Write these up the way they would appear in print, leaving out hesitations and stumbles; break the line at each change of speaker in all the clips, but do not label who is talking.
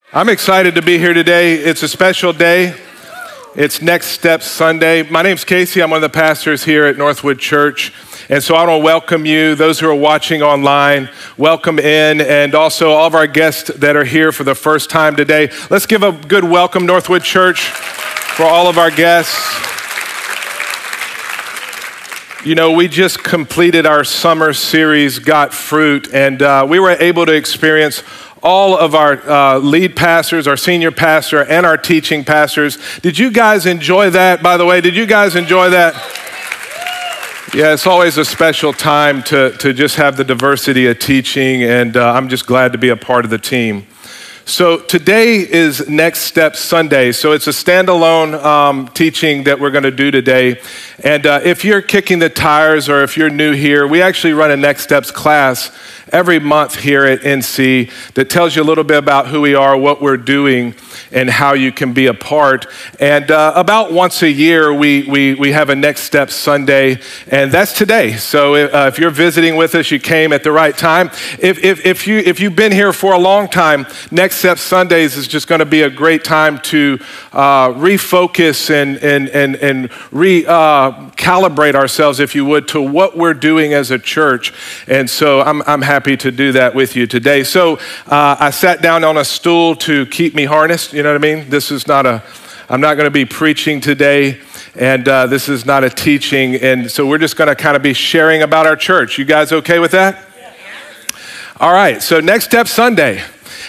I'm excited to be here today. It's a special day. It's Next Steps Sunday. My name's Casey. I'm one of the pastors here at Northwood Church. And so I want to welcome you, those who are watching online, welcome in, and also all of our guests that are here for the first time today. Let's give a good welcome, Northwood Church, for all of our guests. You know, we just completed our summer series, Got Fruit, and we were able to experience all of our lead pastors, our senior pastor, and our teaching pastors. Did you guys enjoy that, by the way? Did you guys enjoy that? Yeah, it's always a special time to just have the diversity of teaching, and I'm just glad to be a part of the team. So today is Next Steps Sunday. So it's a standalone teaching that we're going to do today. And if you're kicking the tires or if you're new here, we actually run a Next Steps class every month here at NC that tells you a little bit about who we are, what we're doing, and how you can be a part. And about once a year, we have a Next Steps Sunday, and that's today. So if you're visiting with us, you came at the right time. If you've been here for a long time, Next Steps Sundays is just going to be a great time to refocus and recalibrate ourselves, if you would, to what we're doing as a church. And so I'm happy to do that with you today. So I sat down on a stool to keep me harnessed. You know what I mean? I'm not going to be preaching today, and this is not a teaching. And so we're just going to kind of be sharing about our church. You guys okay with that? Yeah. All right. So Next Step Sunday.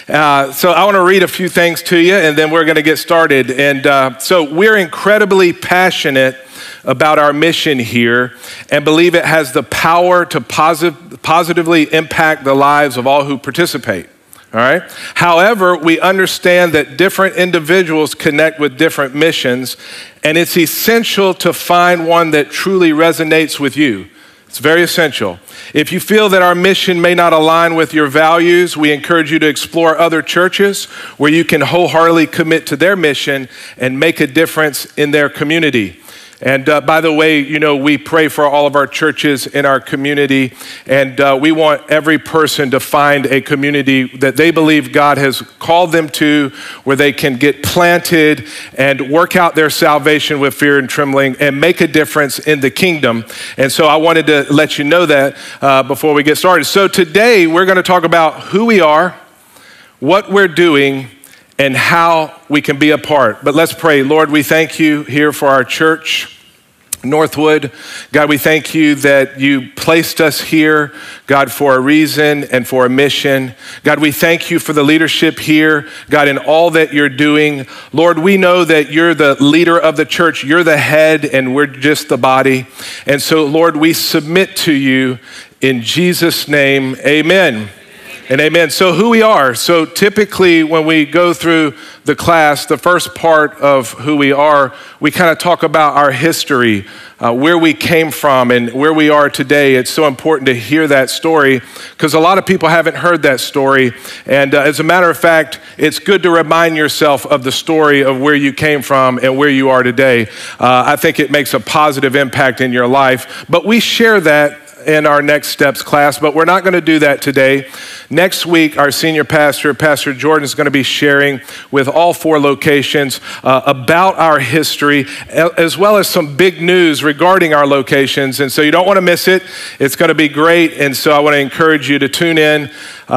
So I want to read a few things to you, and then we're going to get started. And so we're incredibly passionate about our mission here and believe it has the power to positively impact the lives of all who participate. All right. However, we understand that different individuals connect with different missions, and it's essential to find one that truly resonates with you. It's very essential. If you feel that our mission may not align with your values, we encourage you to explore other churches where you can wholeheartedly commit to their mission and make a difference in their community. And by the way, you know, we pray for all of our churches in our community, and we want every person to find a community that they believe God has called them to, where they can get planted and work out their salvation with fear and trembling and make a difference in the kingdom. And so I wanted to let you know that before we get started. So today we're going to talk about who we are, what we're doing, and how we can be a part. But let's pray. Lord, we thank you here for our church, Northwood. God, we thank you that you placed us here, God, for a reason and for a mission. God, we thank you for the leadership here, God, in all that you're doing. Lord, we know that you're the leader of the church. You're the head, and we're just the body. And so, Lord, we submit to you in Jesus' name. Amen. And amen. So who we are. So typically when we go through the class, the first part of who we are, we kind of talk about our history, where we came from and where we are today. It's so important to hear that story because a lot of people haven't heard that story. And as a matter of fact, it's good to remind yourself of the story of where you came from and where you are today. I think it makes a positive impact in your life. But we share that in our Next Steps class, but we're not going to do that today. Next week, our senior pastor, Pastor Jordan, is going to be sharing with all 4 locations about our history, as well as some big news regarding our locations. And so you don't want to miss it. It's going to be great. And so I want to encourage you to tune in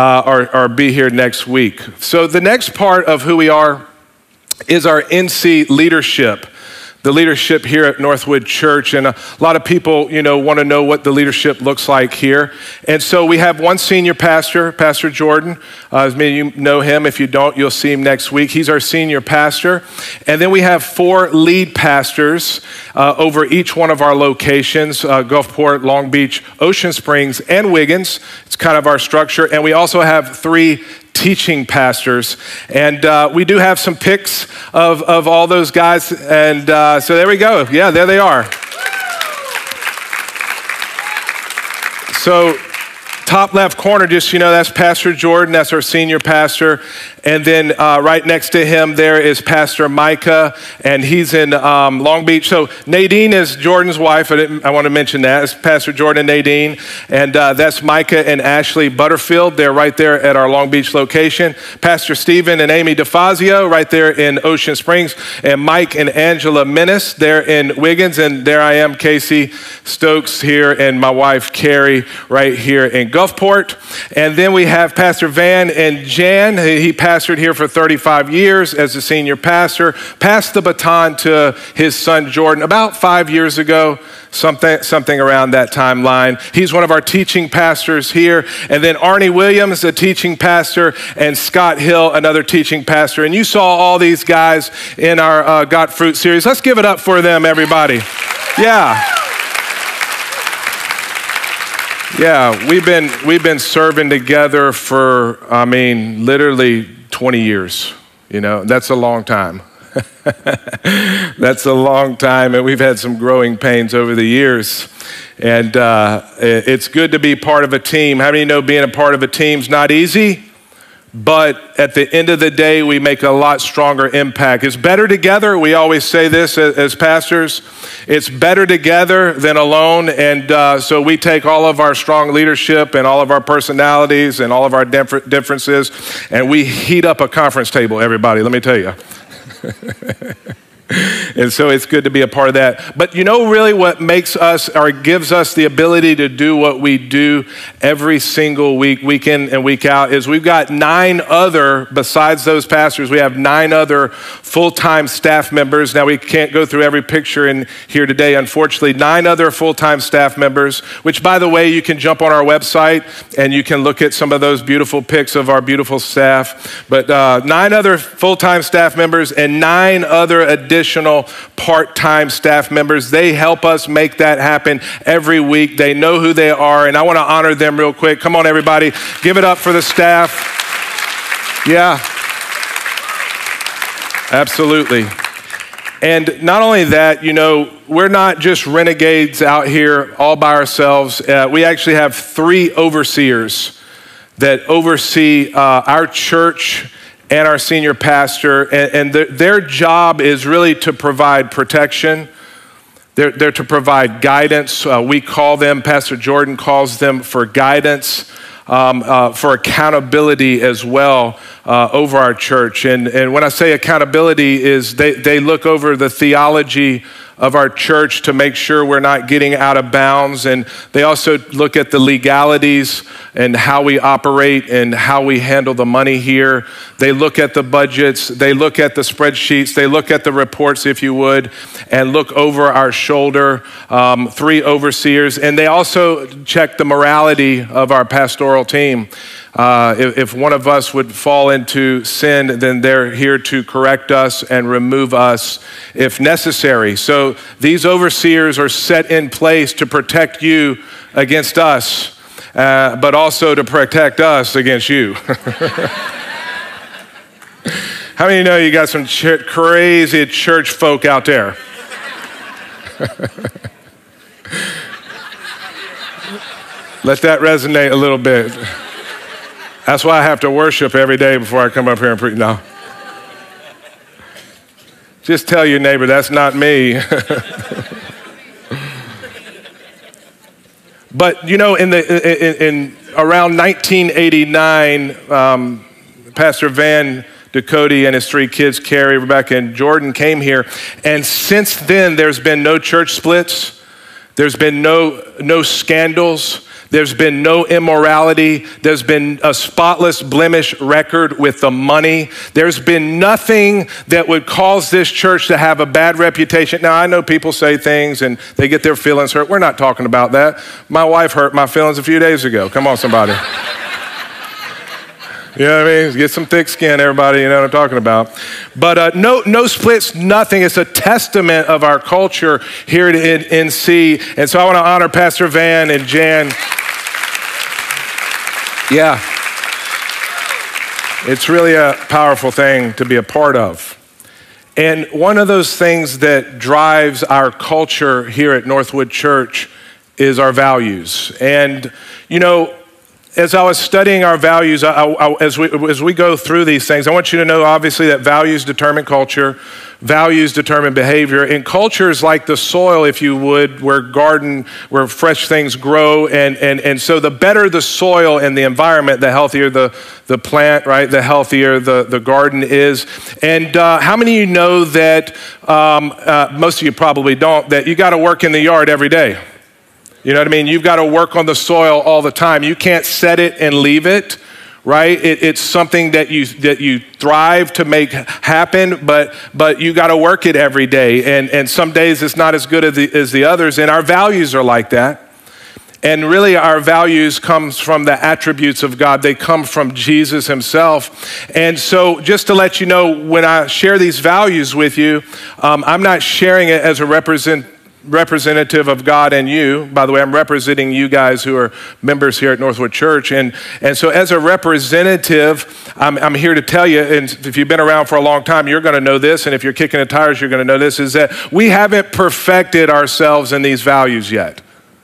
or be here next week. So the next part of who we are is our NC leadership. The leadership here at Northwood Church, and a lot of people, you know, want to know what the leadership looks like here. And so we have one senior pastor, Pastor Jordan. As many of you know him. If you don't, you'll see him next week. He's our senior pastor. And then we have 4 lead pastors over each one of our locations, Gulfport, Long Beach, Ocean Springs, and Wiggins. It's kind of our structure. And we also have 3 teaching pastors. And we do have some pics of all those guys. And so there we go. Yeah, there they are. So top left corner, just, you know, that's Pastor Jordan. That's our senior pastor. And then right next to him there is Pastor Micah, and he's in Long Beach. So Nadine is Jordan's wife. I want to mention that. It's Pastor Jordan and Nadine. And that's Micah and Ashley Butterfield. They're right there at our Long Beach location. Pastor Stephen and Amy DeFazio right there in Ocean Springs. And Mike and Angela Menace, they're in Wiggins. And there I am, Casey Stokes here, and my wife Carrie right here in Gulfport. And then we have Pastor Van and Jan. He pastored here for 35 years as a senior pastor, passed the baton to his son Jordan about 5 years ago, something around that timeline. He's one of our teaching pastors here. And then Arnie Williams, a teaching pastor, and Scott Hill, another teaching pastor. And you saw all these guys in our Got Fruit series. Let's give it up for them, everybody. Yeah. Yeah, we've been serving together for, literally 20 years. You know, that's a long time. That's a long time, and we've had some growing pains over the years. And it's good to be part of a team. How many know being a part of a team's not easy? But at the end of the day, we make a lot stronger impact. It's better together. We always say this as pastors. It's better together than alone. And so we take all of our strong leadership and all of our personalities and all of our differences, and we heat up a conference table, everybody, let me tell you. And so it's good to be a part of that. But you know really what makes us or gives us the ability to do what we do every single week, week in and week out, is we've got 9 other, besides those pastors, we have 9 other full-time staff members. Now we can't go through every picture in here today, unfortunately. 9 other full-time staff members, which by the way, you can jump on our website and you can look at some of those beautiful pics of our beautiful staff. But 9 other full-time staff members and 9 other additional part-time staff members. They help us make that happen every week. They know who they are, and I want to honor them real quick. Come on, everybody. Give it up for the staff. Yeah. Absolutely. And not only that, you know, we're not just renegades out here all by ourselves. We actually have 3 overseers that oversee our church and our senior pastor, and their job is really to provide protection. They're to provide guidance. We call them, Pastor Jordan calls them for guidance, for accountability as well over our church. And when I say accountability is they look over the theology of our church to make sure we're not getting out of bounds. And they also look at the legalities and how we operate and how we handle the money here. They look at the budgets, they look at the spreadsheets, they look at the reports, if you would, and look over our shoulder, 3 overseers. And they also check the morality of our pastoral team. If one of us would fall into sin, then they're here to correct us and remove us if necessary. So these overseers are set in place to protect you against us, but also to protect us against you. How many know you got some crazy church folk out there? Let that resonate a little bit. That's why I have to worship every day before I come up here and preach. No. Just tell your neighbor, that's not me. But you know, in around 1989, Pastor Van Ducote and his 3 kids, Carrie, Rebecca, and Jordan, came here. And since then, there's been no church splits. There's been no scandals. There's been no immorality. There's been a spotless, blemish record with the money. There's been nothing that would cause this church to have a bad reputation. Now, I know people say things and they get their feelings hurt. We're not talking about that. My wife hurt my feelings a few days ago. Come on, somebody. You know what I mean? Get some thick skin, everybody, you know what I'm talking about. But no splits, nothing. It's a testament of our culture here at NC. And so I want to honor Pastor Van and Jan. Yeah. It's really a powerful thing to be a part of. And one of those things that drives our culture here at Northwood Church is our values. And, you know, as I was studying our values, as we go through these things, I want you to know, obviously, that values determine culture, values determine behavior, and culture is like the soil, if you would, where fresh things grow, and so the better the soil and the environment, the healthier the plant, right? The healthier the garden is. And how many of you know that, most of you probably don't, that you got to work in the yard every day? You know what I mean? You've got to work on the soil all the time. You can't set it and leave it, right? It's something that you thrive to make happen, but you got to work it every day. And some days it's not as good as the others. And our values are like that. And really, our values comes from the attributes of God. They come from Jesus himself. And so just to let you know, when I share these values with you, I'm not sharing it as a representative of God and you. By the way, I'm representing you guys who are members here at Northwood Church. And so as a representative, I'm here to tell you, and if you've been around for a long time, you're going to know this, and if you're kicking the tires, you're going to know this, is that we haven't perfected ourselves in these values yet.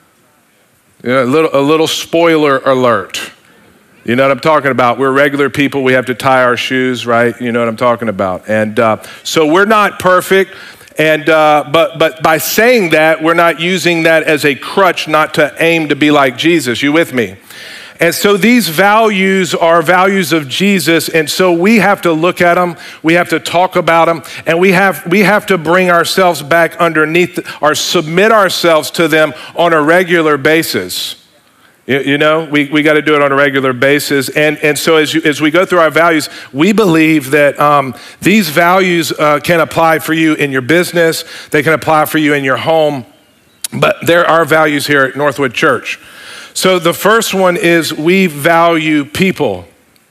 You know, a little spoiler alert. You know what I'm talking about? We're regular people. We have to tie our shoes, right? You know what I'm talking about. And so we're not perfect. And but by saying that, we're not using that as a crutch not to aim to be like Jesus. You with me? And so these values are values of Jesus, and so we have to look at them, we have to talk about them, and we have to bring ourselves back underneath or submit ourselves to them on a regular basis. You know, we got to do it on a regular basis. And so as we go through our values, we believe that these values can apply for you in your business, they can apply for you in your home, but there are values here at Northwood Church. So the first one is we value people.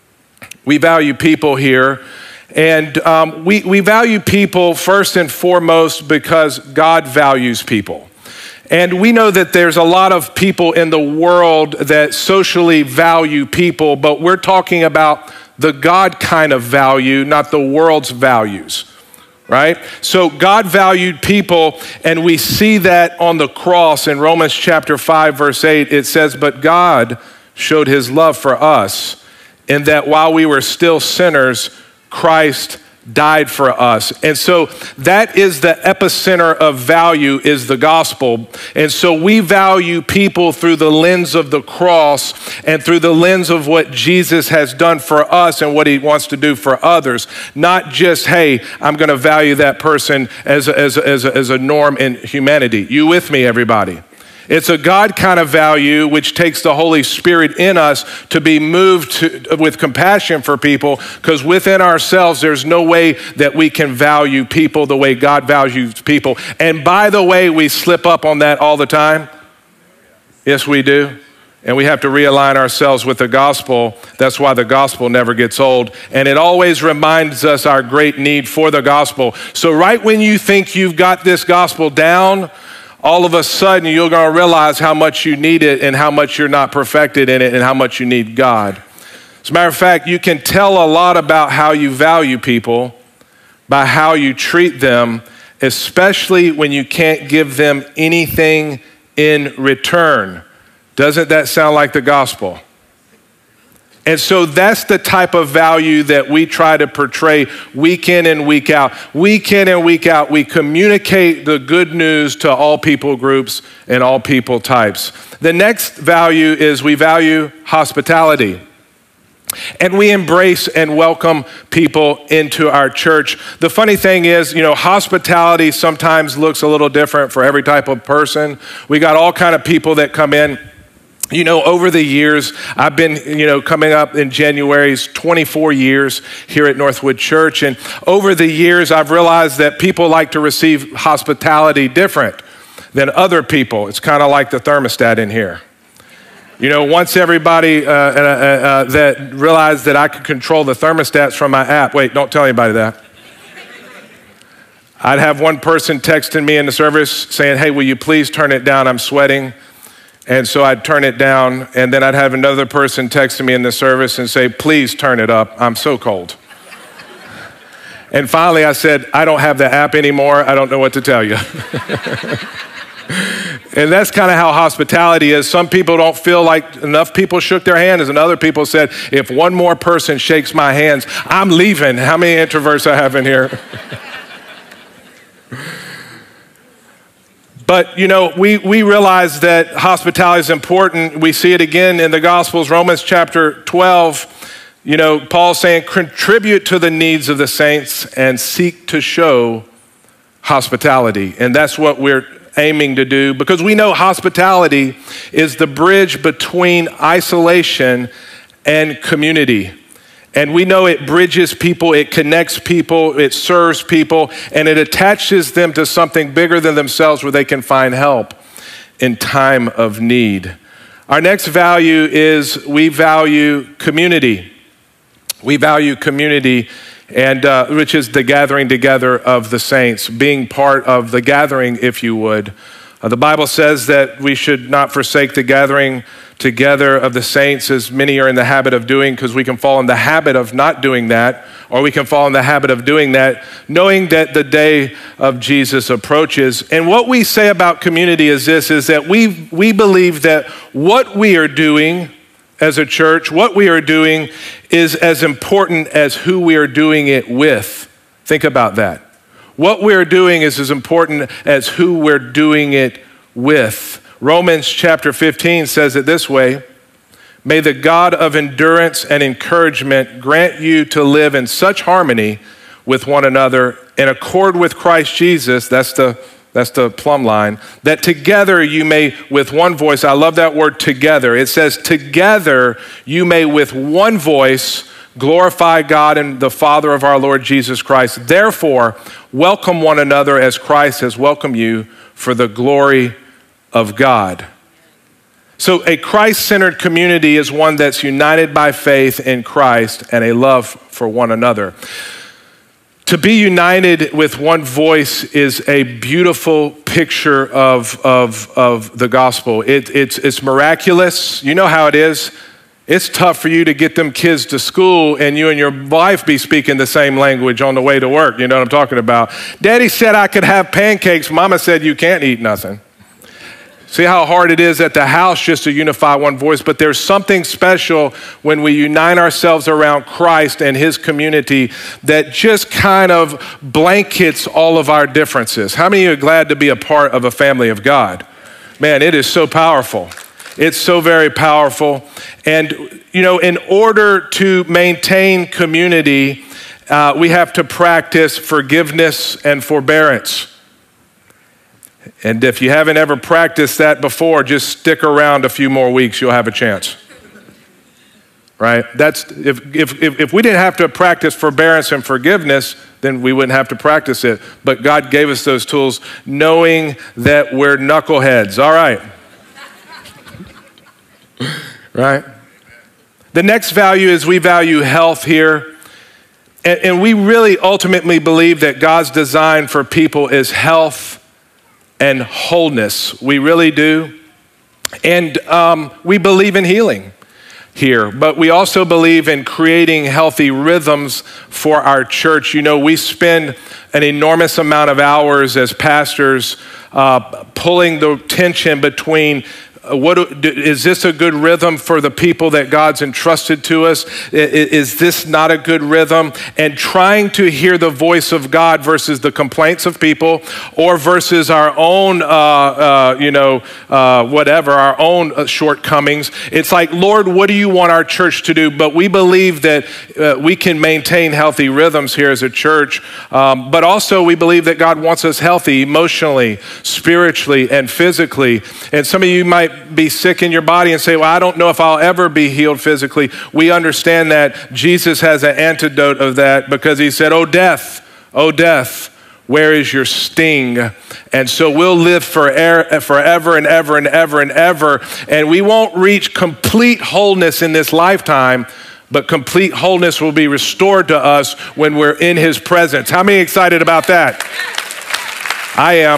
We value people here. And we value people first and foremost because God values people. And we know that there's a lot of people in the world that socially value people, but we're talking about the God kind of value, not the world's values. Right? So God valued people, and we see that on the cross in Romans chapter 5, verse 8. It says, but God showed his love for us in that while we were still sinners, Christ died for us. And so that is the epicenter of value, is the gospel. And so we value people through the lens of the cross and through the lens of what Jesus has done for us and what he wants to do for others. Not just, hey, I'm going to value that person as a norm in humanity. You with me, everybody? It's a God kind of value which takes the Holy Spirit in us to be moved with compassion for people, because within ourselves there's no way that we can value people the way God values people. And by the way, we slip up on that all the time. Yes, we do. And we have to realign ourselves with the gospel. That's why the gospel never gets old. And it always reminds us our great need for the gospel. So right when you think you've got this gospel down, all of a sudden you're going to realize how much you need it and how much you're not perfected in it and how much you need God. As a matter of fact, you can tell a lot about how you value people by how you treat them, especially when you can't give them anything in return. Doesn't that sound like the gospel? And so that's the type of value that we try to portray week in and week out. Week in and week out, we communicate the good news to all people groups and all people types. The next value is we value hospitality. And we embrace and welcome people into our church. The funny thing is, you know, hospitality sometimes looks a little different for every type of person. We got all kind of people that come in. You know, over the years, I've been, coming up in January's 24 years here at Northwood Church. And over the years, I've realized that people like to receive hospitality different than other people. It's kind of like the thermostat in here. You know, once everybody that realized that I could control the thermostats from my app, wait, don't tell anybody that. I'd have one person texting me in the service saying, hey, will you please turn it down? I'm sweating. And so I'd turn it down, and then I'd have another person texting me in the service and say, please turn it up, I'm so cold. And finally I said, I don't have the app anymore, I don't know what to tell you. And that's kind of how hospitality is. Some people don't feel like enough people shook their hands, and other people said, if one more person shakes my hands, I'm leaving. How many introverts I have in here? But, you know, we realize that hospitality is important. We see it again in the Gospels, Romans chapter 12. You know, Paul's saying, contribute to the needs of the saints and seek to show hospitality. And that's what we're aiming to do, because we know hospitality is the bridge between isolation and community. And we know it bridges people, it connects people, it serves people, and it attaches them to something bigger than themselves where they can find help in time of need. Our next value is we value community. We value community, and which is the gathering together of the saints, being part of the gathering, if you would. The Bible says that we should not forsake the gathering together of the saints, as many are in the habit of doing, because we can fall in the habit of not doing that, or we can fall in the habit of doing that, knowing that the day of Jesus approaches. And what we say about community is this, is that we believe that what we are doing as a church, what we are doing is as important as who we are doing it with. Think about that. What we're doing is as important as who we're doing it with. Romans chapter 15 says it this way: may the God of endurance and encouragement grant you to live in such harmony with one another in accord with Christ Jesus, that's the plumb line, that together you may with one voice, I love that word together. It says together you may with one voice glorify God and the Father of our Lord Jesus Christ. Therefore, welcome one another as Christ has welcomed you for the glory of God. So a Christ-centered community is one that's united by faith in Christ and a love for one another. To be united with one voice is a beautiful picture of the gospel. It's miraculous. You know how it is. It's tough for you to get them kids to school and you and your wife be speaking the same language on the way to work. You know what I'm talking about? Daddy said I could have pancakes. Mama said you can't eat nothing. See how hard it is at the house just to unify one voice, but there's something special when we unite ourselves around Christ and his community that just kind of blankets all of our differences. How many of you are glad to be a part of a family of God? Man, it is so powerful. It's so very powerful. And, you know, in order to maintain community, we have to practice forgiveness and forbearance. And if you haven't ever practiced that before, just stick around a few more weeks, you'll have a chance. Right? That's if we didn't have to practice forbearance and forgiveness, then we wouldn't have to practice it. But God gave us those tools knowing that we're knuckleheads. All right. Right? The next value is we value health here. And we really ultimately believe that God's design for people is health and wholeness. We really do. And we believe in healing here, but we also believe in creating healthy rhythms for our church. You know, we spend an enormous amount of hours as pastors pulling the tension between is this a good rhythm for the people that God's entrusted to us? Is this not a good rhythm? And trying to hear the voice of God versus the complaints of people, or versus our own, our own shortcomings. It's like, Lord, what do you want our church to do? But we believe that we can maintain healthy rhythms here as a church. But also we believe that God wants us healthy emotionally, spiritually, and physically. And some of you might be sick in your body and say, well, I don't know if I'll ever be healed physically. We understand that Jesus has an antidote of that, because he said, oh death, where is your sting? And so we'll live forever and ever and ever and ever. And we won't reach complete wholeness in this lifetime, but complete wholeness will be restored to us when we're in his presence. How many excited about that? I am.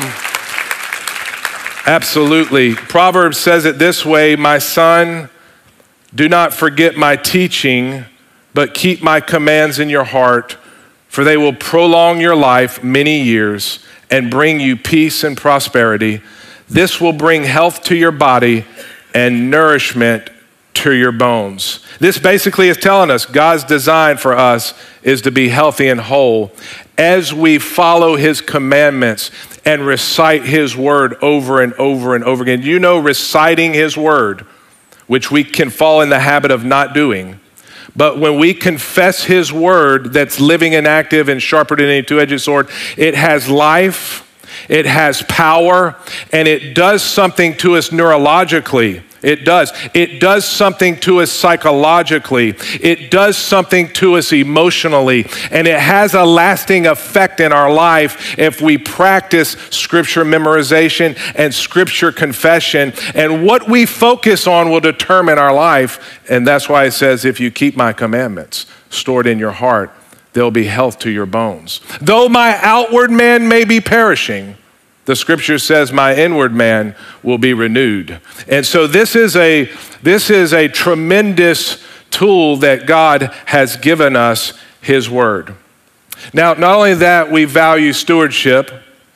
Absolutely. Proverbs says it this way: my son, do not forget my teaching, but keep my commands in your heart, for they will prolong your life many years and bring you peace and prosperity. This will bring health to your body and nourishment to your bones. This basically is telling us God's design for us is to be healthy and whole as we follow his commandments and recite his word over and over and over again. You know, reciting his word, which we can fall in the habit of not doing, but when we confess his word that's living and active and sharper than any two-edged sword, it has life, it has power, and it does something to us neurologically. It does. It does something to us psychologically. It does something to us emotionally. And it has a lasting effect in our life if we practice scripture memorization and scripture confession. And what we focus on will determine our life. And that's why it says, if you keep my commandments stored in your heart, there'll be health to your bones. Though my outward man may be perishing, the scripture says my inward man will be renewed. And so this is a tremendous tool that God has given us, his word. Now, not only that, we value stewardship.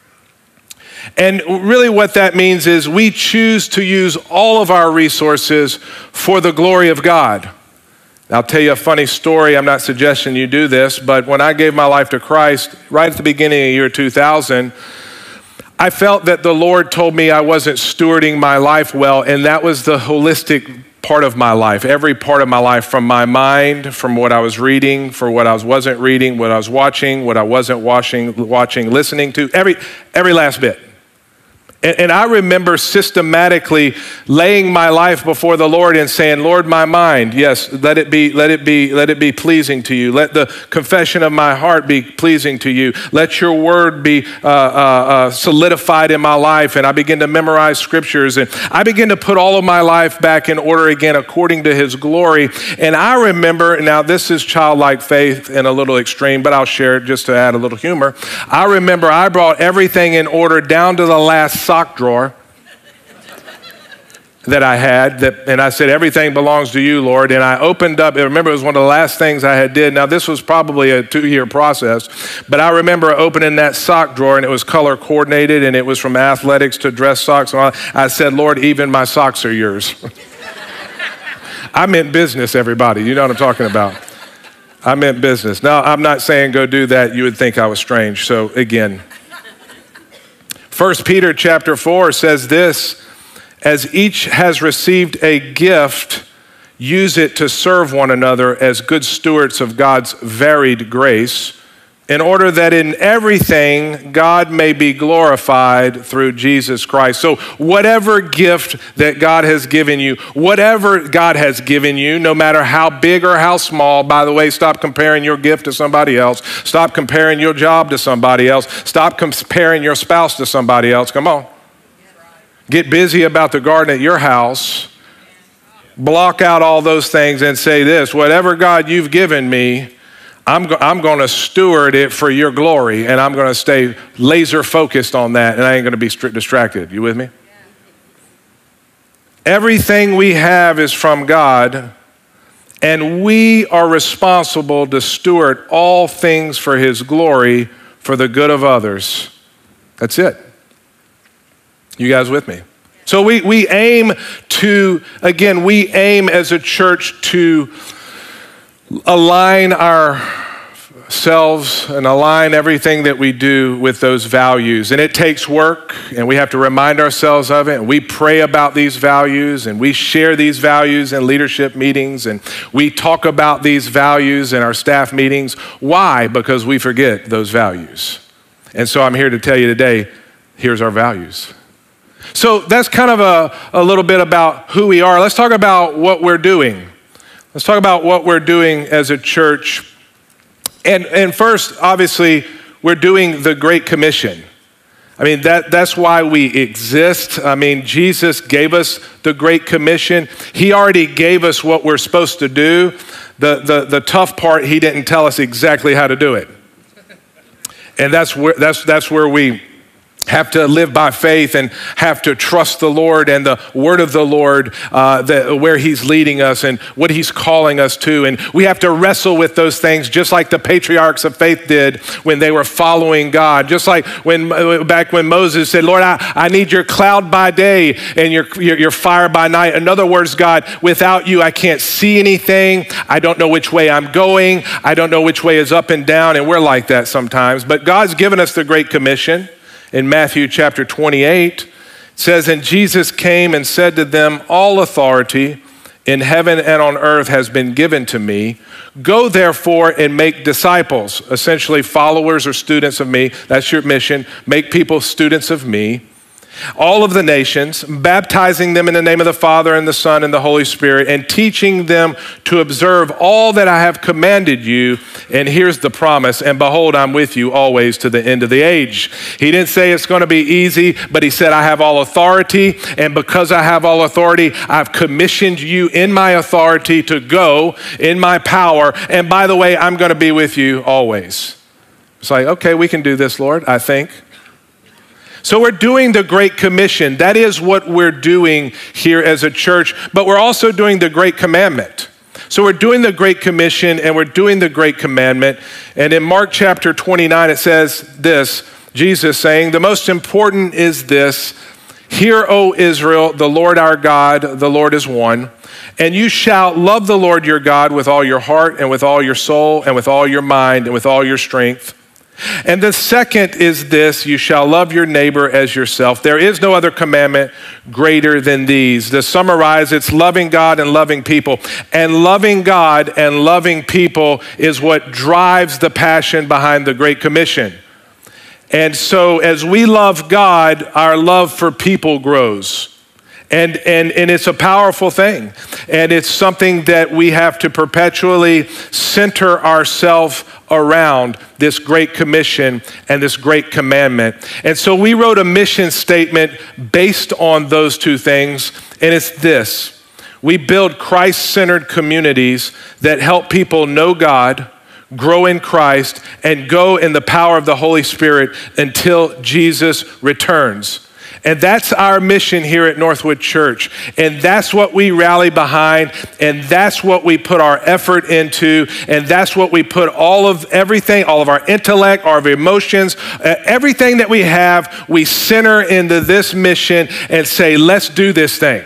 And really what that means is we choose to use all of our resources for the glory of God. I'll tell you a funny story. I'm not suggesting you do this, but when I gave my life to Christ, right at the beginning of the year 2000, I felt that the Lord told me I wasn't stewarding my life well, and that was the holistic part of my life, every part of my life, from my mind, from what I was reading, for what I wasn't reading, what I was watching, what I wasn't watching, listening to, every last bit. And I remember systematically laying my life before the Lord and saying, Lord, my mind, yes, let it be pleasing to you. Let the confession of my heart be pleasing to you. Let your word be solidified in my life. And I begin to memorize scriptures. And I begin to put all of my life back in order again, according to his glory. And I remember, now this is childlike faith and a little extreme, but I'll share it just to add a little humor. I remember I brought everything in order down to the last sock drawer that I had, and I said, everything belongs to you, Lord. And I opened up, I remember it was one of the last things I had did. Now this was probably a 2-year process, but I remember opening that sock drawer and it was color coordinated and it was from athletics to dress socks. And I said, Lord, even my socks are yours. I meant business, everybody. You know what I'm talking about. I meant business. Now, I'm not saying go do that. You would think I was strange. So again, 1 Peter chapter 4 says this, as each has received a gift, use it to serve one another as good stewards of God's varied grace, in order that in everything God may be glorified through Jesus Christ. So whatever gift that God has given you, whatever God has given you, no matter how big or how small, by the way, stop comparing your gift to somebody else. Stop comparing your job to somebody else. Stop comparing your spouse to somebody else. Come on. Get busy about the garden at your house. Block out all those things and say this, whatever God you've given me, I'm going to steward it for your glory, and I'm going to stay laser focused on that, and I ain't going to be distracted. You with me? Everything we have is from God, and we are responsible to steward all things for his glory, for the good of others. That's it. You guys with me? So we aim to, again, we aim as a church to align ourselves and align everything that we do with those values. And it takes work, and we have to remind ourselves of it. And we pray about these values, and we share these values in leadership meetings, and we talk about these values in our staff meetings. Why? Because we forget those values. And so I'm here to tell you today, here's our values. So that's kind of a little bit about who we are. Let's talk about what we're doing. Let's talk about what we're doing as a church. And first, obviously, we're doing the Great Commission. I mean, that's why we exist. I mean, Jesus gave us the Great Commission. He already gave us what we're supposed to do. The tough part, he didn't tell us exactly how to do it. And that's where we have to live by faith and have to trust the Lord and the word of the Lord, where he's leading us and what he's calling us to. And we have to wrestle with those things just like the patriarchs of faith did when they were following God. Just like back when Moses said, Lord, I need your cloud by day and your fire by night. In other words, God, without you, I can't see anything. I don't know which way I'm going. I don't know which way is up and down. And we're like that sometimes. But God's given us the Great Commission. In Matthew chapter 28, it says, and Jesus came and said to them, all authority in heaven and on earth has been given to me. Go therefore and make disciples, essentially followers or students of me. That's your mission. Make people students of me. All of the nations, baptizing them in the name of the Father and the Son and the Holy Spirit, and teaching them to observe all that I have commanded you. And here's the promise, and behold, I'm with you always to the end of the age. He didn't say it's going to be easy, but he said, I have all authority, and because I have all authority, I've commissioned you in my authority to go in my power. And by the way, I'm going to be with you always. It's like, okay, we can do this, Lord, I think. So we're doing the Great Commission. That is what we're doing here as a church, but we're also doing the Great Commandment. So we're doing the Great Commission and we're doing the Great Commandment. And in Mark chapter 29, it says this, Jesus saying, the most important is this, hear, O Israel, the Lord our God, the Lord is one. And you shall love the Lord your God with all your heart and with all your soul and with all your mind and with all your strength. And the second is this, you shall love your neighbor as yourself. There is no other commandment greater than these. To summarize, it's loving God and loving people. And loving God and loving people is what drives the passion behind the Great Commission. And so as we love God, our love for people grows. And it's a powerful thing. And it's something that we have to perpetually center ourselves around, this Great Commission and this Great Commandment. And so we wrote a mission statement based on those two things. And it's this: we build Christ-centered communities that help people know God, grow in Christ, and go in the power of the Holy Spirit until Jesus returns. And that's our mission here at Northwood Church. And that's what we rally behind. And that's what we put our effort into. And that's what we put all of everything, all of our intellect, our emotions, everything that we have, we center into this mission and say, let's do this thing.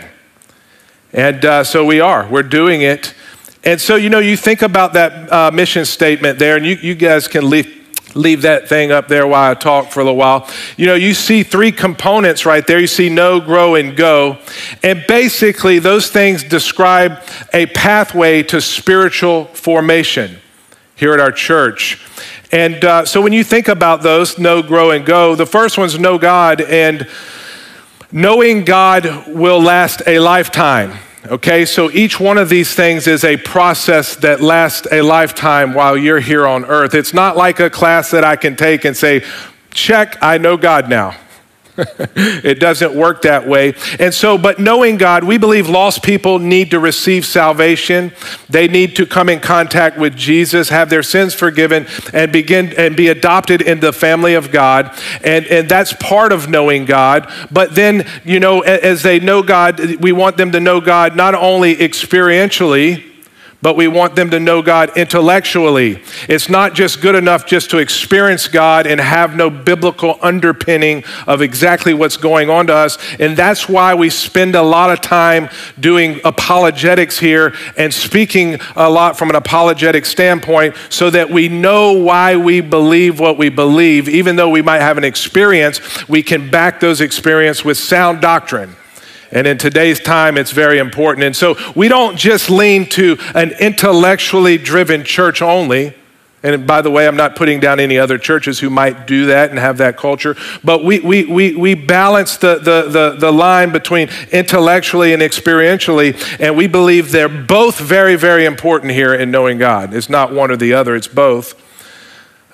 And so we're doing it. And so, you think about that mission statement there, and you guys can leave that thing up there while I talk for a little while. You see three components right there. You see know, grow, and go. And basically, those things describe a pathway to spiritual formation here at our church. And so when you think about those, know, grow, and go, the first one's know God. And knowing God will last a lifetime. Okay, so each one of these things is a process that lasts a lifetime while you're here on earth. It's not like a class that I can take and say, check, I know God now. It doesn't work that way. And so, but knowing God, we believe lost people need to receive salvation. They need to come in contact with Jesus, have their sins forgiven, and begin and be adopted in the family of God. And that's part of knowing God. But then, as they know God, we want them to know God not only experientially, but we want them to know God intellectually. It's not just good enough just to experience God and have no biblical underpinning of exactly what's going on to us. And that's why we spend a lot of time doing apologetics here and speaking a lot from an apologetic standpoint so that we know why we believe what we believe. Even though we might have an experience, we can back those experiences with sound doctrine. And in today's time, it's very important. And so we don't just lean to an intellectually driven church only. And by the way, I'm not putting down any other churches who might do that and have that culture. But we balance the line between intellectually and experientially. And we believe they're both very, very important here in knowing God. It's not one or the other, it's both.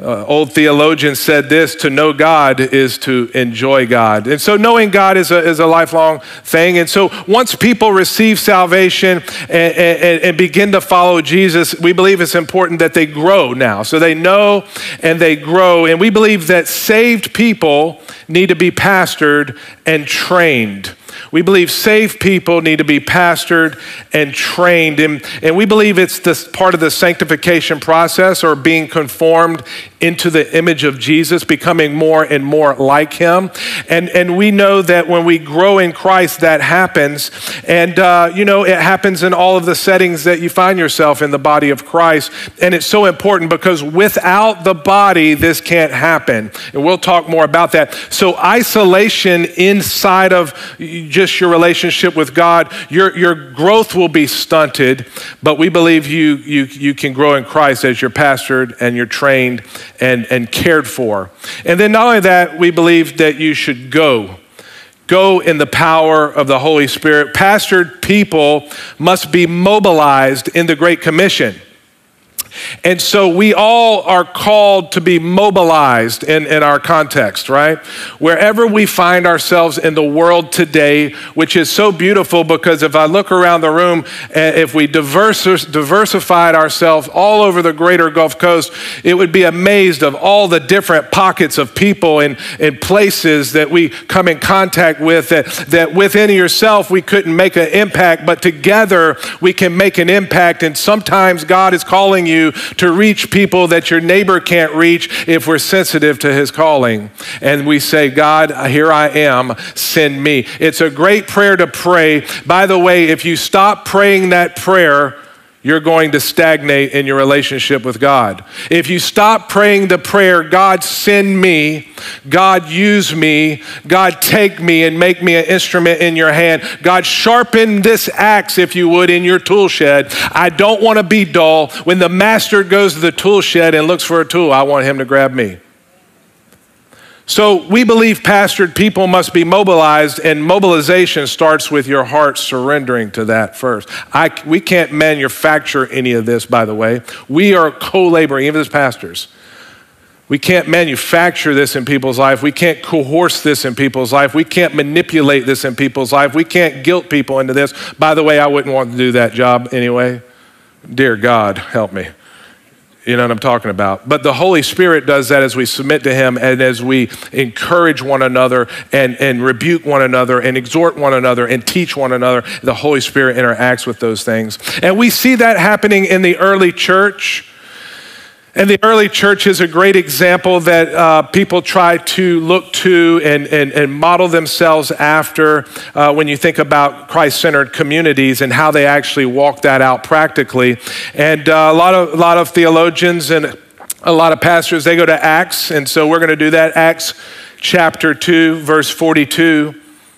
Old theologian said this: to know God is to enjoy God. And so knowing God is a lifelong thing. And so once people receive salvation and begin to follow Jesus, we believe it's important that they grow now. So they know and they grow. And we believe that saved people need to be pastored and trained. We believe saved people need to be pastored and trained. And we believe it's this part of the sanctification process, or being conformed into the image of Jesus, becoming more and more like him. And we know that when we grow in Christ, that happens. And, it happens in all of the settings that you find yourself in the body of Christ. And it's so important because without the body, this can't happen. And we'll talk more about that. So isolation inside of just your relationship with God, your growth will be stunted, but we believe you can grow in Christ as you're pastored and you're trained and cared for. And then not only that, we believe that you should go in the power of the Holy Spirit. Pastored people must be mobilized in the Great Commission. And so we all are called to be mobilized in our context, right? Wherever we find ourselves in the world today, which is so beautiful, because if I look around the room, if we diversified ourselves all over the greater Gulf Coast, it would be amazed of all the different pockets of people and places that we come in contact with, that within yourself we couldn't make an impact, but together we can make an impact. And sometimes God is calling you to reach people that your neighbor can't reach if we're sensitive to his calling. And we say, God, here I am, send me. It's a great prayer to pray. By the way, if you stop praying that prayer, you're going to stagnate in your relationship with God. If you stop praying the prayer, God send me, God use me, God take me and make me an instrument in your hand. God sharpen this axe, if you would, in your tool shed. I don't want to be dull. When the master goes to the tool shed and looks for a tool, I want him to grab me. So we believe pastored people must be mobilized, and mobilization starts with your heart surrendering to that first. We can't manufacture any of this, by the way. We are co-laboring, even as pastors. We can't manufacture this in people's life. We can't coerce this in people's life. We can't manipulate this in people's life. We can't guilt people into this. By the way, I wouldn't want to do that job anyway. Dear God, help me. You know what I'm talking about. But the Holy Spirit does that as we submit to him and as we encourage one another and rebuke one another and exhort one another and teach one another. The Holy Spirit interacts with those things. And we see that happening in the early church. And the early church is a great example that people try to look to and model themselves after when you think about Christ-centered communities and how they actually walk that out practically. And a lot of theologians and a lot of pastors, they go to Acts, and so we're going to do that. Acts chapter 2, verse 42.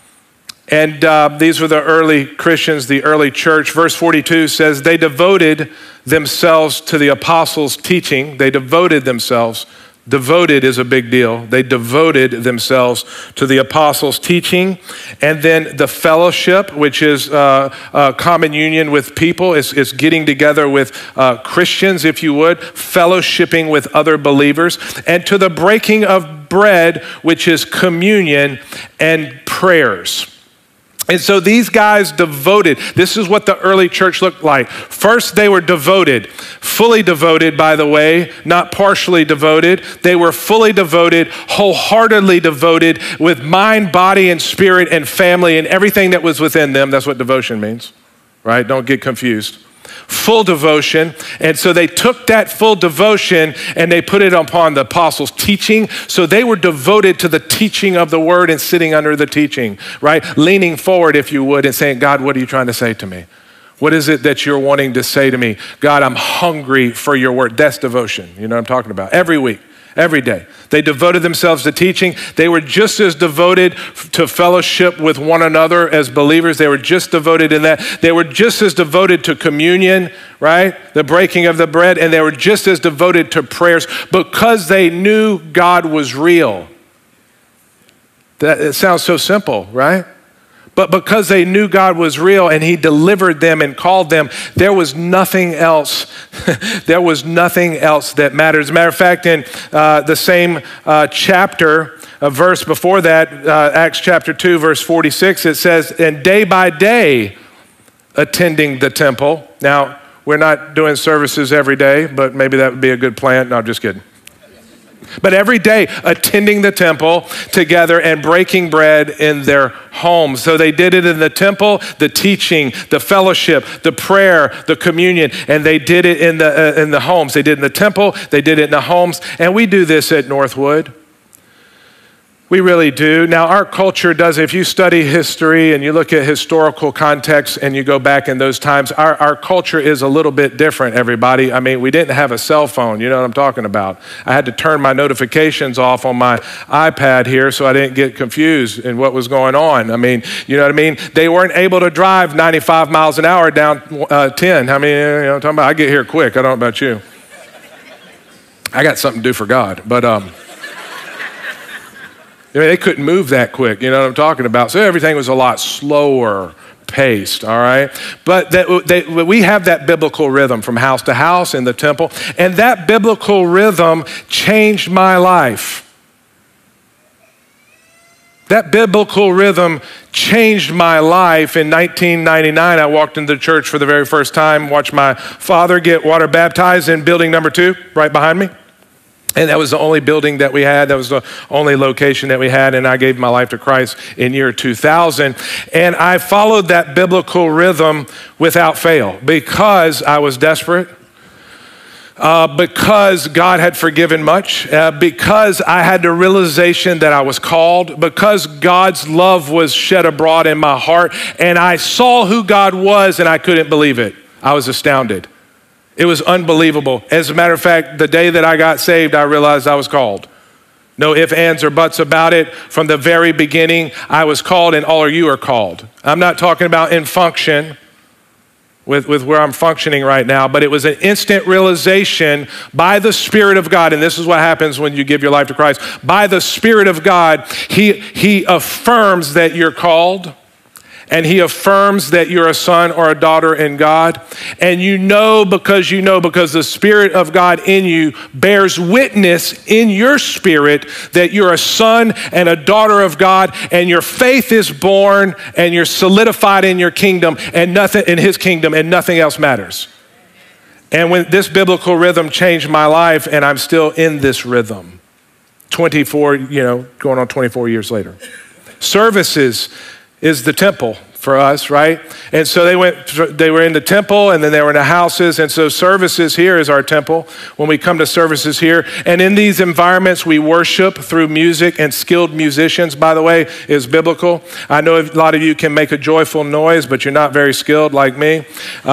And these were the early Christians, the early church. Verse 42 says, they devoted themselves to the apostles' teaching. They devoted themselves. Devoted is a big deal. They devoted themselves to the apostles' teaching. And then the fellowship, which is common union with people, is getting together with Christians, if you would, fellowshipping with other believers. And to the breaking of bread, which is communion and prayers. And so these guys devoted. This is what the early church looked like. First, they were devoted, fully devoted, by the way, not partially devoted. They were fully devoted, wholeheartedly devoted with mind, body, and spirit and family and everything that was within them. That's what devotion means, right? Don't get confused. Full devotion. And so they took that full devotion and they put it upon the apostles' teaching. So they were devoted to the teaching of the word and sitting under the teaching, right? Leaning forward, if you would, and saying, God, what are you trying to say to me? What is it that you're wanting to say to me? God, I'm hungry for your word. That's devotion. You know what I'm talking about? Every week. Every day. They devoted themselves to teaching. They were just as devoted to fellowship with one another as believers. They were just devoted in that. They were just as devoted to communion, right? The breaking of the bread. And they were just as devoted to prayers because they knew God was real. It sounds so simple, right? But because they knew God was real and he delivered them and called them, there was nothing else. There was nothing else that mattered. As a matter of fact, in the same chapter, a verse before that, Acts chapter 2, verse 46, it says, and day by day attending the temple. Now, we're not doing services every day, but maybe that would be a good plan. No, I'm just kidding. But every day attending the temple together and breaking bread in their homes. So they did it in the temple, the teaching, the fellowship, the prayer, the communion, and they did it in the homes. They did it in the temple, they did it in the homes, and we do this at Northwood. We really do. Now, our culture does, if you study history and you look at historical context and you go back in those times, our culture is a little bit different, everybody. I mean, we didn't have a cell phone. You know what I'm talking about. I had to turn my notifications off on my iPad here so I didn't get confused in what was going on. I mean, you know what I mean? They weren't able to drive 95 miles an hour down 10. I mean, you know what I'm talking about? I get here quick. I don't know about you. I got something to do for God, but I mean, they couldn't move that quick, you know what I'm talking about? So everything was a lot slower paced, all right? But we have that biblical rhythm from house to house in the temple, and that biblical rhythm changed my life. That biblical rhythm changed my life. In 1999, I walked into the church for the very first time, watched my father get water baptized in building number 2, right behind me. And that was the only building that we had. That was the only location that we had. And I gave my life to Christ in year 2000. And I followed that biblical rhythm without fail because I was desperate, because God had forgiven much, because I had the realization that I was called, because God's love was shed abroad in my heart. And I saw who God was and I couldn't believe it. I was astounded. It was unbelievable. As a matter of fact, the day that I got saved, I realized I was called. No ifs, ands, or buts about it. From the very beginning, I was called, and all of you are called. I'm not talking about in function with where I'm functioning right now, but it was an instant realization by the Spirit of God, and this is what happens when you give your life to Christ. By the Spirit of God, He affirms that you're called. And he affirms that you're a son or a daughter in God. And you know because the Spirit of God in you bears witness in your spirit that you're a son and a daughter of God, and your faith is born and you're solidified in your kingdom and nothing in his kingdom, and nothing else matters. And when this biblical rhythm changed my life, and I'm still in this rhythm going on 24 years later. Services is the temple for us, right? And so they were in the temple, and then they were in the houses. And so services here is our temple when we come to services here. And in these environments, we worship through music, and skilled musicians, by the way, is biblical. I know a lot of you can make a joyful noise, but you're not very skilled like me.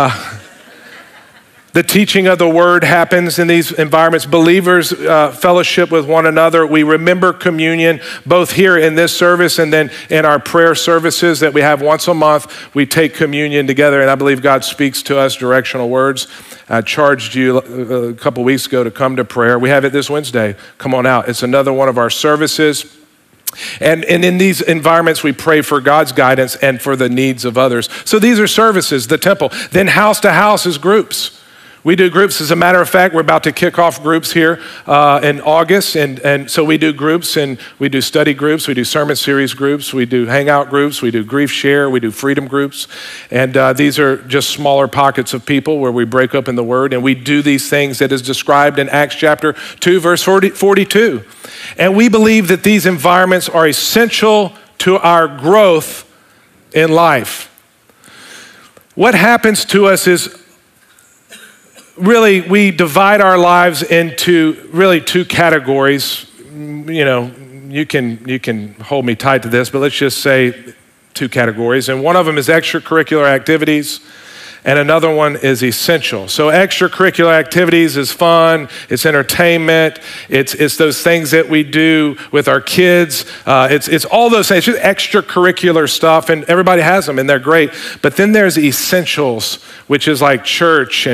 The teaching of the word happens in these environments. Believers fellowship with one another. We remember communion both here in this service and then in our prayer services that we have once a month. We take communion together, and I believe God speaks to us directional words. I charged you a couple weeks ago to come to prayer. We have it this Wednesday. Come on out. It's another one of our services. And in these environments, we pray for God's guidance and for the needs of others. So these are services, the temple. Then house to house is groups. We do groups. As a matter of fact, we're about to kick off groups here in August. And so we do groups, and we do study groups. We do sermon series groups. We do hangout groups. We do grief share. We do freedom groups. And these are just smaller pockets of people where we break up in the word. And we do these things that is described in Acts chapter 2, verse 42. And we believe that these environments are essential to our growth in life. What happens to us is, really, we divide our lives into really 2 categories. You know, you can hold me tight to this, but let's just say 2 categories. And one of them is extracurricular activities, and another one is essential. So extracurricular activities is fun, it's entertainment, it's those things that we do with our kids. It's all those things, it's just extracurricular stuff, and everybody has them, and they're great. But then there's essentials, which is like church and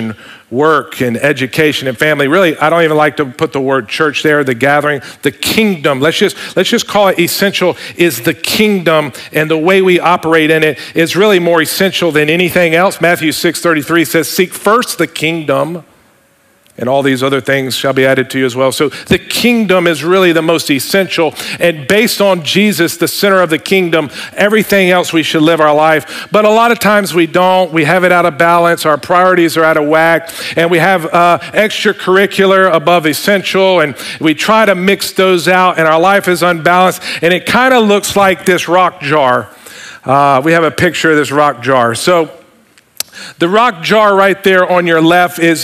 work and education and family. Really, I don't even like to put the word church there, the gathering, the kingdom. Let's just call it essential is the kingdom, and the way we operate in it is really more essential than anything else. Matthew 6:33 says, seek first the kingdom, and all these other things shall be added to you as well. So the kingdom is really the most essential. And based on Jesus, the center of the kingdom, everything else we should live our life. But a lot of times we don't. We have it out of balance. Our priorities are out of whack. And we have extracurricular above essential. And we try to mix those out. And our life is unbalanced. And it kind of looks like this rock jar. We have a picture of this rock jar. So the rock jar right there on your left is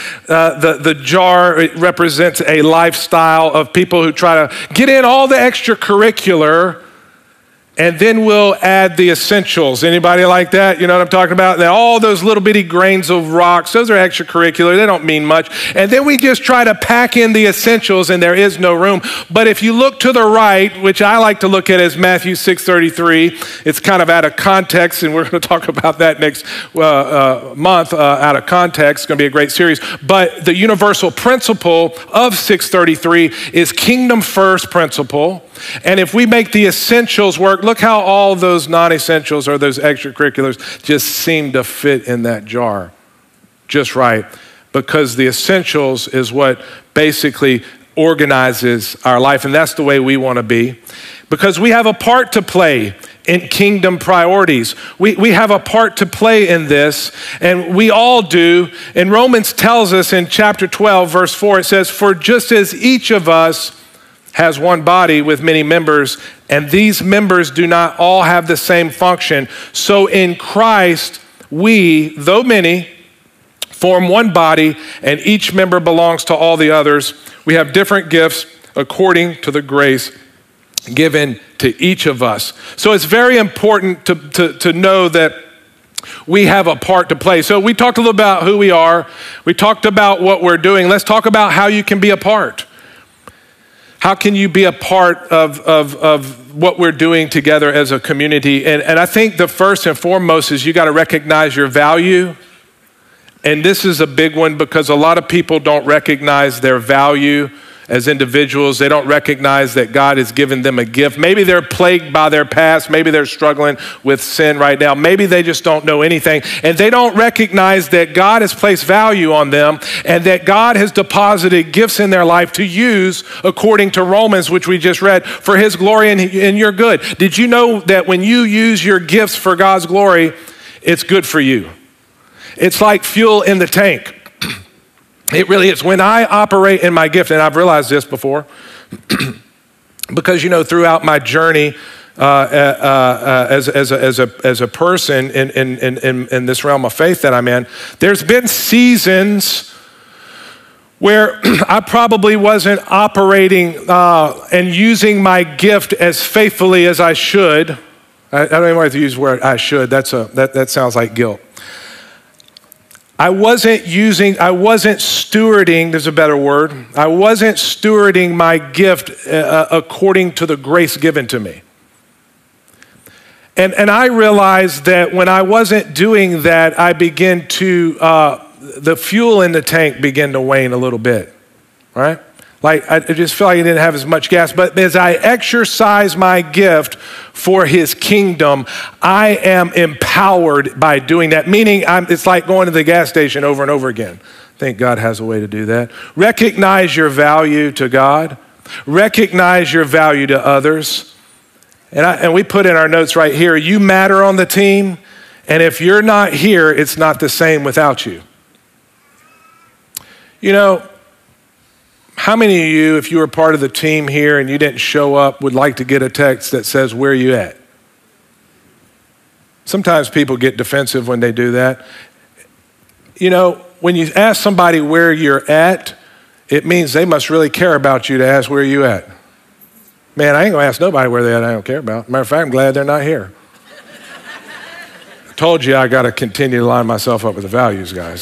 the jar. It represents a lifestyle of people who try to get in all the extracurricular, and then we'll add the essentials. Anybody like that? You know what I'm talking about? All those little bitty grains of rocks, those are extracurricular. They don't mean much. And then we just try to pack in the essentials, and there is no room. But if you look to the right, which I like to look at as Matthew 6:33, it's kind of out of context, and we're going to talk about that next month out of context. It's going to be a great series. But the universal principle of 6:33 is kingdom first principle. And if we make the essentials work, look how all those non-essentials or those extracurriculars just seem to fit in that jar just right, because the essentials is what basically organizes our life, and that's the way we want to be, because we have a part to play in kingdom priorities. We have a part to play in this, and we all do. And Romans tells us in chapter 12, verse 4, it says, for just as each of us has one body with many members, and these members do not all have the same function, so in Christ we, though many, form one body, and each member belongs to all the others. We have different gifts according to the grace given to each of us. So it's very important to know that we have a part to play. So we talked a little about who we are. We talked about what we're doing. Let's talk about how you can be a part. How can you be a part of what we're doing together as a community? And I think the first and foremost is you got to recognize your value. And this is a big one, because a lot of people don't recognize their value as individuals. They don't recognize that God has given them a gift. Maybe they're plagued by their past. Maybe they're struggling with sin right now. Maybe they just don't know anything. And they don't recognize that God has placed value on them, and that God has deposited gifts in their life to use according to Romans, which we just read, for his glory and your good. Did you know that when you use your gifts for God's glory, it's good for you? It's like fuel in the tank. It really is. When I operate in my gift, and I've realized this before, because, you know, throughout my journey as a person in this realm of faith that I'm in, there's been seasons where I probably wasn't operating and using my gift as faithfully as I should. I don't even want to use the word I should. That sounds like guilt. I wasn't stewarding, there's a better word. I wasn't stewarding my gift according to the grace given to me. And I realized that when I wasn't doing that, I began to, the fuel in the tank began to wane a little bit, right? Like, I just feel like I didn't have as much gas. But as I exercise my gift for his kingdom, I am empowered by doing that. Meaning, it's like going to the gas station over and over again. I think God has a way to do that. Recognize your value to God. Recognize your value to others. And we put in our notes right here, you matter on the team. And if you're not here, it's not the same without you. You know, how many of you, if you were part of the team here and you didn't show up, would like to get a text that says, where are you at? Sometimes people get defensive when they do that. You know, when you ask somebody where you're at, it means they must really care about you to ask where you at. Man, I ain't gonna ask nobody where they're at I don't care about. Matter of fact, I'm glad they're not here. I told you I gotta continue to line myself up with the values, guys.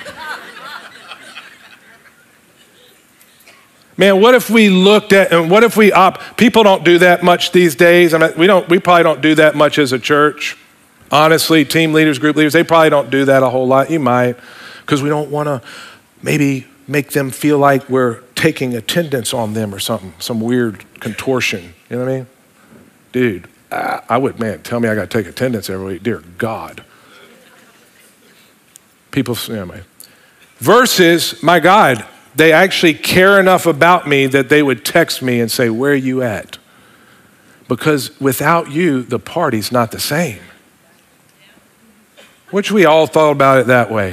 Man, what if we looked at, and what if we people don't do that much these days. I mean, we probably don't do that much as a church. Honestly, team leaders, group leaders, they probably don't do that a whole lot. You might, because we don't want to maybe make them feel like we're taking attendance on them or something, some weird contortion. You know what I mean? Dude, I would, man, tell me I got to take attendance every week. Dear God. People, anyway. Versus, my God, they actually care enough about me that they would text me and say, where are you at? Because without you, the party's not the same. Which we all thought about it that way.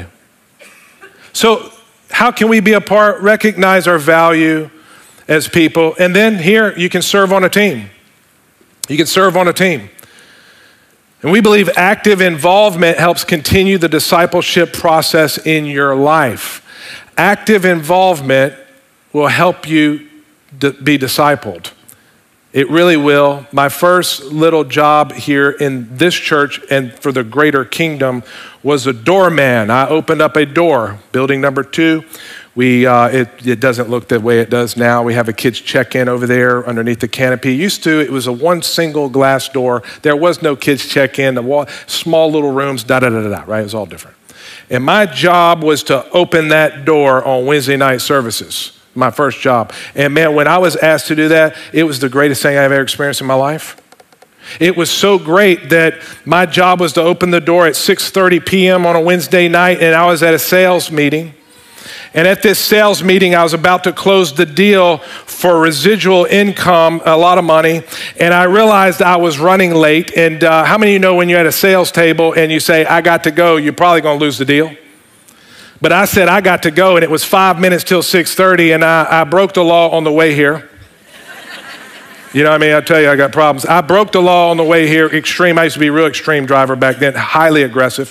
So how can we be a part, recognize our value as people, and then here you can serve on a team. You can serve on a team. And we believe active involvement helps continue the discipleship process in your life. Active involvement will help you be discipled. It really will. My first little job here in this church and for the greater kingdom was a doorman. I opened up a door, building number 2. It doesn't look the way it does now. We have a kids check-in over there underneath the canopy. Used to, it was a one single glass door. There was no kids check-in, small little rooms, right? It was all different. And my job was to open that door on Wednesday night services, my first job. And man, when I was asked to do that, it was the greatest thing I've ever experienced in my life. It was so great that my job was to open the door at 6:30 p.m. on a Wednesday night, and I was at a sales meeting. And at this sales meeting, I was about to close the deal for residual income, a lot of money, and I realized I was running late. And how many of you know when you're at a sales table and you say, I got to go, you're probably gonna lose the deal? But I said, I got to go, and it was 5 minutes till 6:30, and I broke the law on the way here. You know what I mean? I tell you, I got problems. I broke the law on the way here, extreme. I used to be a real extreme driver back then, highly aggressive.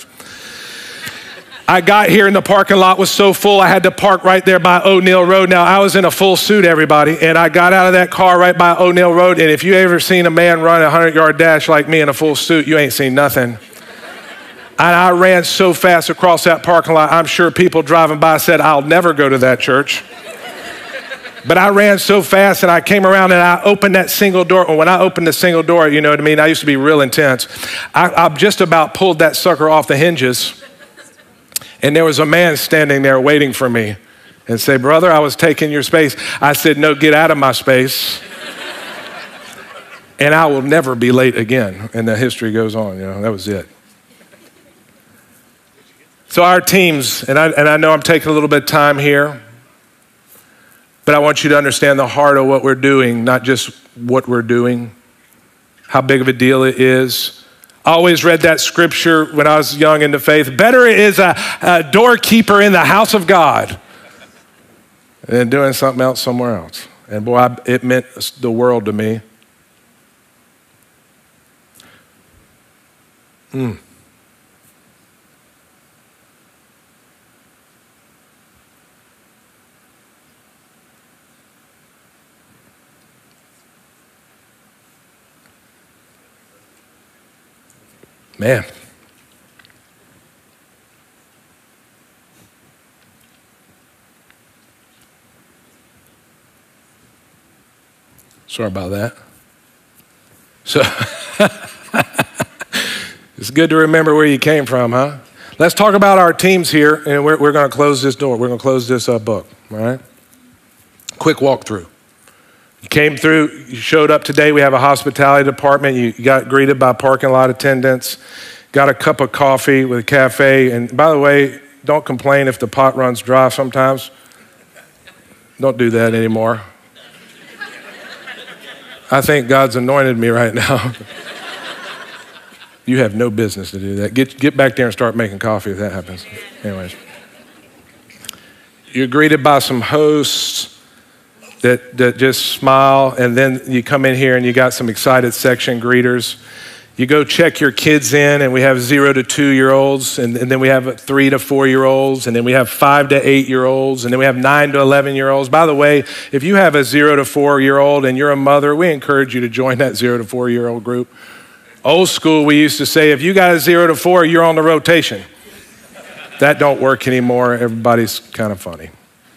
I got here and the parking lot was so full, I had to park right there by O'Neill Road. Now, I was in a full suit, everybody, and I got out of that car right by O'Neill Road, and if you ever seen a man run a 100-yard dash like me in a full suit, you ain't seen nothing. And I ran so fast across that parking lot, I'm sure people driving by said, I'll never go to that church. But I ran so fast and I came around and I opened that single door. When I opened the single door, you know what I mean? I used to be real intense. I just about pulled that sucker off the hinges. And there was a man standing there waiting for me and say, brother, I was taking your space. I said, no, get out of my space. And I will never be late again. And the history goes on, that was it. So our teams, and I know I'm taking a little bit of time here, but I want you to understand the heart of what we're doing, not just what we're doing, how big of a deal it is. I always read that scripture when I was young in the faith. Better is a doorkeeper in the house of God than doing something else somewhere else. And boy, it meant the world to me. Man. Sorry about that. So, it's good to remember where you came from, huh? Let's talk about our teams here, and we're going to close this door. We're going to close this book, all right? Quick walkthrough. You came through, you showed up today. We have a hospitality department. You got greeted by parking lot attendants, got a cup of coffee with a cafe. And by the way, don't complain if the pot runs dry sometimes. Don't do that anymore. I think God's anointed me right now. You have no business to do that. Get back there and start making coffee if that happens. Anyways. You're greeted by some hosts that just smile, and then you come in here and you got some excited section greeters. You go check your kids in, and we have 0 to 2-year-olds, and then we have 3 to 4-year-olds, and then we have 5 to 8-year-olds, and then we have 9 to 11-year-olds. By the way, if you have a 0 to 4-year-old and you're a mother, we encourage you to join that 0 to 4-year-old group. Old school, we used to say, if you got a 0 to 4, you're on the rotation. That don't work anymore. Everybody's kind of funny.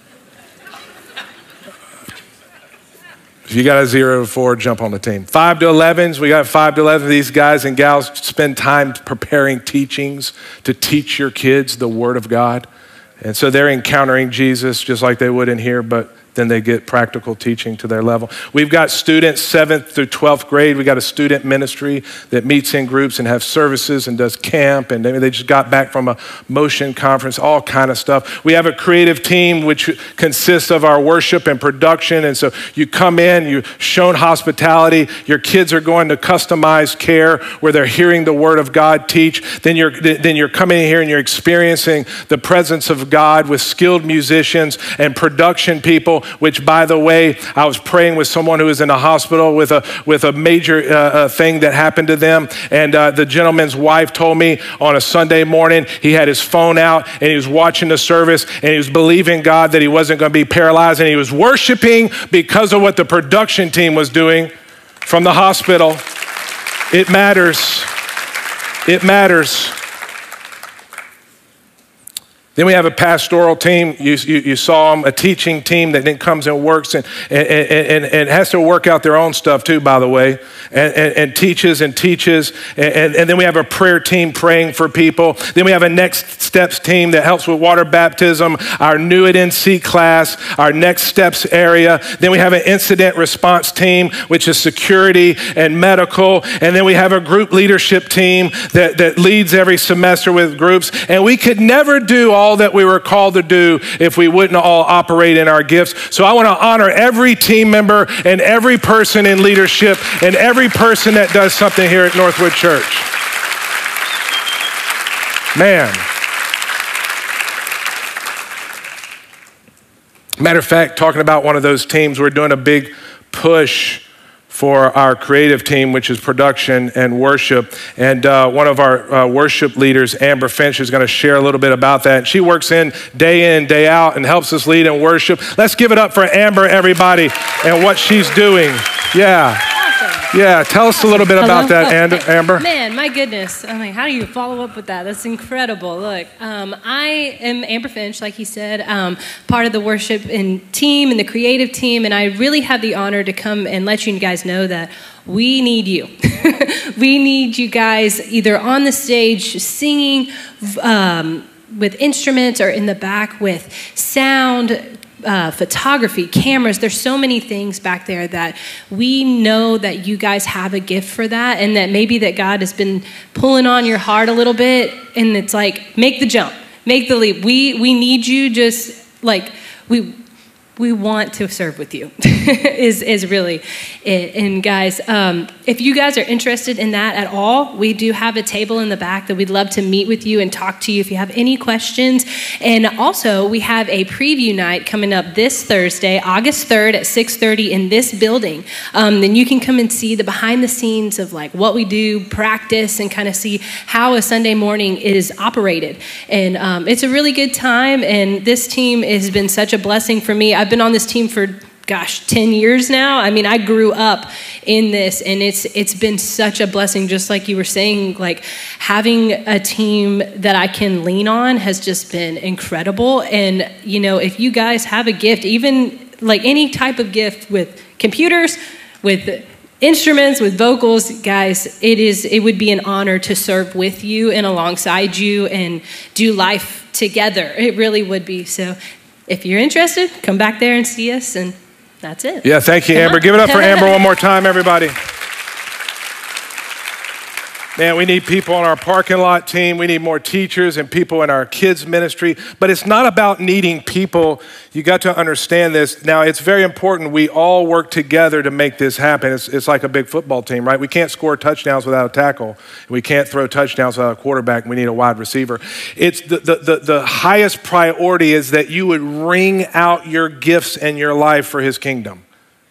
If you got a 0 to 4, jump on the team. 5 to 11s, we got 5 to 11. These guys and gals spend time preparing teachings to teach your kids the Word of God. And so they're encountering Jesus just like they would in here, but then they get practical teaching to their level. We've got students 7th through 12th grade. We got a student ministry that meets in groups and have services and does camp. And they just got back from a motion conference, all kind of stuff. We have a creative team which consists of our worship and production. And so you come in, you're shown hospitality. Your kids are going to customized care where they're hearing the word of God teach. Then you're coming in here and you're experiencing the presence of God with skilled musicians and production people, which, by the way, I was praying with someone who was in the hospital with a major thing that happened to them. And the gentleman's wife told me on a Sunday morning, he had his phone out and he was watching the service and he was believing God that he wasn't going to be paralyzed, and he was worshiping because of what the production team was doing from the hospital. It matters. It matters. Then we have a pastoral team. You saw them, a teaching team that then comes and works and has to work out their own stuff too, by the way, and teaches. And then we have a prayer team praying for people. Then we have a next steps team that helps with water baptism, our new at NC class, our next steps area. Then we have an incident response team, which is security and medical. And then we have a group leadership team that leads every semester with groups. And we could never do all that we were called to do if we wouldn't all operate in our gifts. So I want to honor every team member and every person in leadership and every person that does something here at Northwood Church. Man. Matter of fact, talking about one of those teams, we're doing a big push for our creative team, which is production and worship. And one of our worship leaders, Amber Finch, is going to share a little bit about that. She works in, day out, and helps us lead in worship. Let's give it up for Amber, everybody, and what she's doing. Yeah. Yeah, tell us a little bit about that, Amber.
Man, my goodness. I'm like, how do you follow up with that? That's incredible. Look, I am Amber Finch, like he said, part of the worship and team and the creative team, and I really have the honor to come and let you guys know that we need you. We need you guys either on the stage singing with instruments or in the back with sound, photography, cameras. There's so many things back there that we know that you guys have a gift for that, and that maybe that God has been pulling on your heart a little bit, and it's like, make the jump, make the leap. We need you, just like we want to serve with you is really it. And guys, if you guys are interested in that at all, we do have a table in the back that we'd love to meet with you and talk to you if you have any questions. And also, we have a preview night coming up this Thursday, August 3rd at 6:30 in this building. Then you can come and see the behind the scenes of like what we do, practice, and kind of see how a Sunday morning is operated. And it's a really good time, and this team has been such a blessing for me. I've been on this team for 10 years now. I mean, I grew up in this, and it's been such a blessing. Just like you were saying, like having a team that I can lean on has just been incredible. And you know, if you guys have a gift, even like any type of gift with computers, with instruments, with vocals, guys, it would be an honor to serve with you and alongside you and do life together. It really would be. So if you're interested, come back there and see us, and that's it.
Yeah, thank you, Amber. Give it up for Amber one more time, everybody. Man, we need people on our parking lot team. We need more teachers and people in our kids ministry. But it's not about needing people. You got to understand this. Now, it's very important we all work together to make this happen. It's like a big football team, right? We can't score touchdowns without a tackle. We can't throw touchdowns without a quarterback. We need a wide receiver. It's the highest priority is that you would wring out your gifts and your life for his kingdom.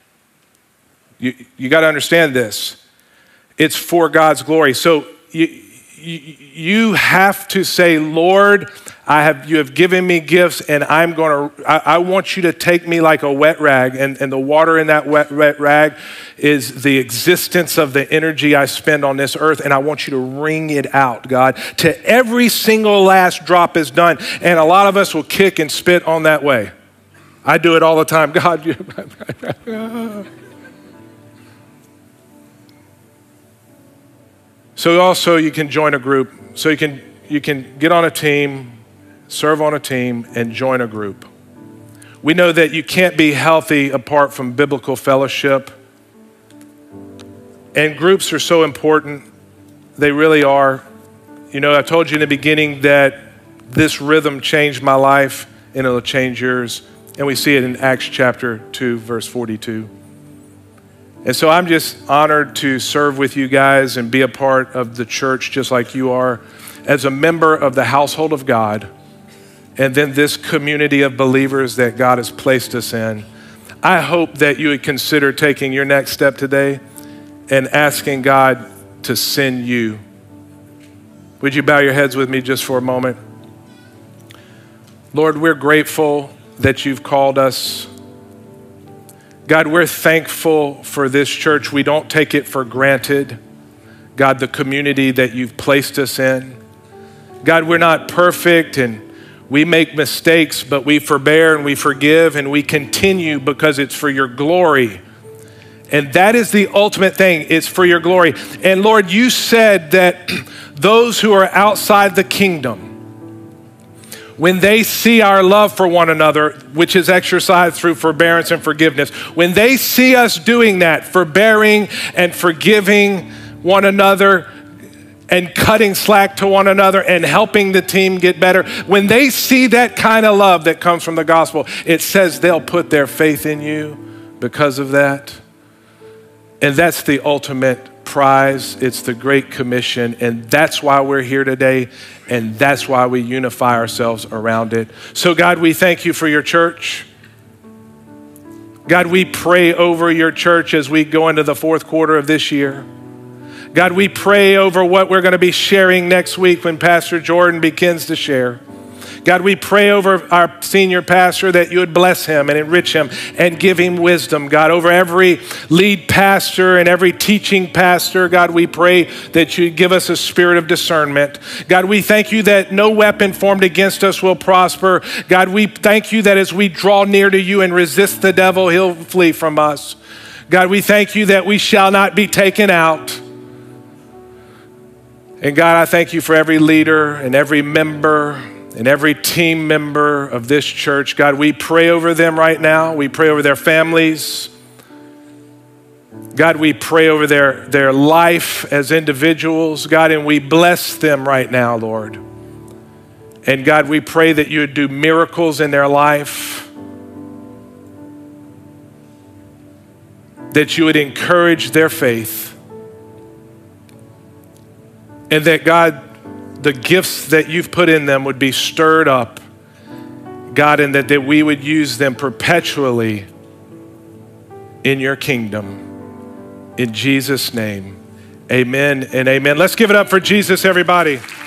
You got to understand this. It's for God's glory. So you have to say, Lord, you have given me gifts, and I want you to take me like a wet rag, and the water in that wet rag is the existence of the energy I spend on this earth, and I want you to wring it out, God, to every single last drop is done. And a lot of us will kick and spit on that way. I do it all the time. God, So also you can join a group. So you can get on a team. serve on a team, and join a group. We know that you can't be healthy apart from biblical fellowship. And groups are so important. They really are. You know, I told you in the beginning that this rhythm changed my life and it'll change yours. And we see it in Acts chapter 2, verse 42. And so I'm just honored to serve with you guys and be a part of the church just like you are, as a member of the household of God, and then this community of believers that God has placed us in. I hope that you would consider taking your next step today and asking God to send you. Would you bow your heads with me just for a moment? Lord, we're grateful that you've called us. God, we're thankful for this church. We don't take it for granted. God, the community that you've placed us in. God, we're not perfect and we make mistakes, but we forbear and we forgive and we continue because it's for your glory. And that is the ultimate thing. It's for your glory. And Lord, you said that those who are outside the kingdom, when they see our love for one another, which is exercised through forbearance and forgiveness, when they see us doing that, forbearing and forgiving one another and cutting slack to one another and helping the team get better, when they see that kind of love that comes from the gospel, it says they'll put their faith in you because of that. And that's the ultimate prize. It's the Great Commission. And that's why we're here today. And that's why we unify ourselves around it. So God, we thank you for your church. God, we pray over your church as we go into the fourth quarter of this year. God, we pray over what we're going to be sharing next week when Pastor Jordan begins to share. God, we pray over our senior pastor that you would bless him and enrich him and give him wisdom. God, over every lead pastor and every teaching pastor, God, we pray that you give us a spirit of discernment. God, we thank you that no weapon formed against us will prosper. God, we thank you that as we draw near to you and resist the devil, he'll flee from us. God, we thank you that we shall not be taken out. And God, I thank you for every leader and every member and every team member of this church. God, we pray over them right now. We pray over their families. God, we pray over their life as individuals, God, and we bless them right now, Lord. And God, we pray that you would do miracles in their life, that you would encourage their faith, and that, God, the gifts that you've put in them would be stirred up, God, and that we would use them perpetually in your kingdom. In Jesus' name, amen and amen. Let's give it up for Jesus, everybody.